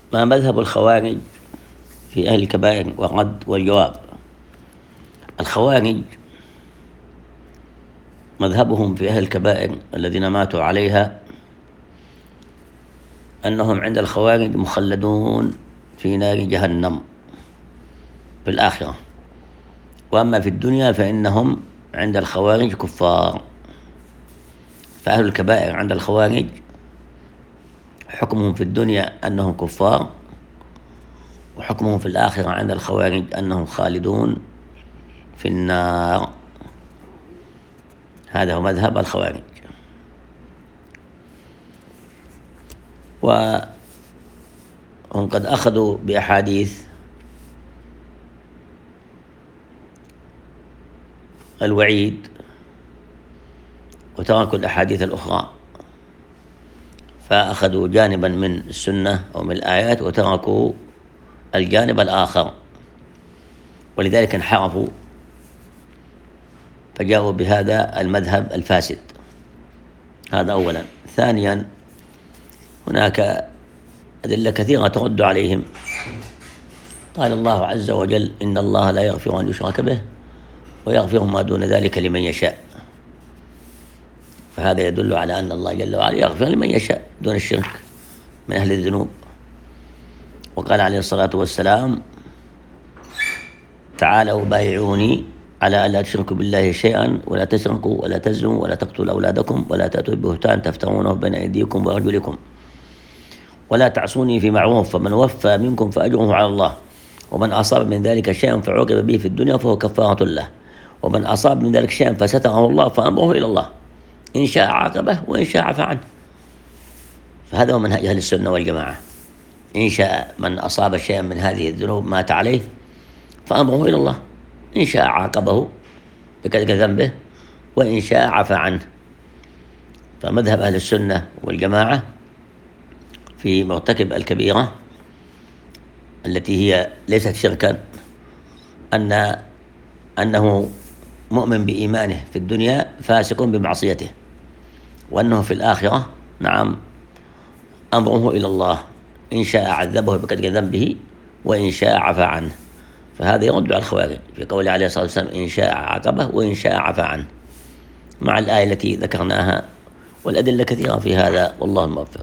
ما مذهب الخوارج في أهل الكبائر والرد والجواب؟ الخوارج مذهبهم في أهل الكبائر الذين ماتوا عليها أنهم عند الخوارج مخلدون في نار جهنم في الآخرة، وأما في الدنيا فإنهم عند الخوارج كفار. فأهل الكبائر عند الخوارج حكمهم في الدنيا أنهم كفار، وحكمهم في الآخرة عند الخوارج أنهم خالدون في النار. هذا هو مذهب الخوارج. وهم قد أخذوا بأحاديث الوعيد وتركوا الأحاديث الأخرى، فأخذوا جانبا من السنة أو من الآيات وتركوا الجانب الآخر، ولذلك انحرفوا فجاءوا بهذا المذهب الفاسد. هذا أولا. ثانيا، هناك أدلة كثيرة ترد عليهم. قال الله عز وجل: إن الله لا يغفر أن يشرك به ويغفر ما دون ذلك لمن يشاء. فهذا يدل على أن الله جل وعلا يغفر لمن يشاء دون الشرك من أهل الذنوب. وقال عليه الصلاة والسلام: تعالوا بايعوني على ألا تشركوا بالله شيئا ولا تسرقوا ولا تزنوا ولا تقتلوا أولادكم ولا تأتوا ببهتان تفترونه بين أيديكم وأرجلكم ولا تعصوني في معروف، فمن وفى منكم فأجره على الله، ومن أصاب من ذلك شيئا فعوقب به في الدنيا فهو كفارة له، ومن أصاب من ذلك شيئا فستره الله فأمره إلى الله، إن شاء عاقبه وإن شاء عفى عنه. فهذا هو منهج أهل السنة والجماعة. إن شاء من أصاب شيئا من هذه الذنوب مات عليه فأمره إلى الله، إن شاء عاقبه بكذا ذنبه وإن شاء عفى عنه. فمذهب أهل السنة والجماعة في مرتكب الكبيرة التي هي ليست شركا أنه مؤمن بإيمانه في الدنيا فاسق بمعصيته، وأنه في الآخرة نعم أمره إلى الله، إن شاء عذبه بقدر ذنبه وإن شاء عفى عنه. فهذا يرد على الخوارج في قوله عليه الصلاة والسلام: إن شاء عاقبه وإن شاء عفى عنه، مع الآية التي ذكرناها والأدلة كثيرة في هذا، والله الموفق.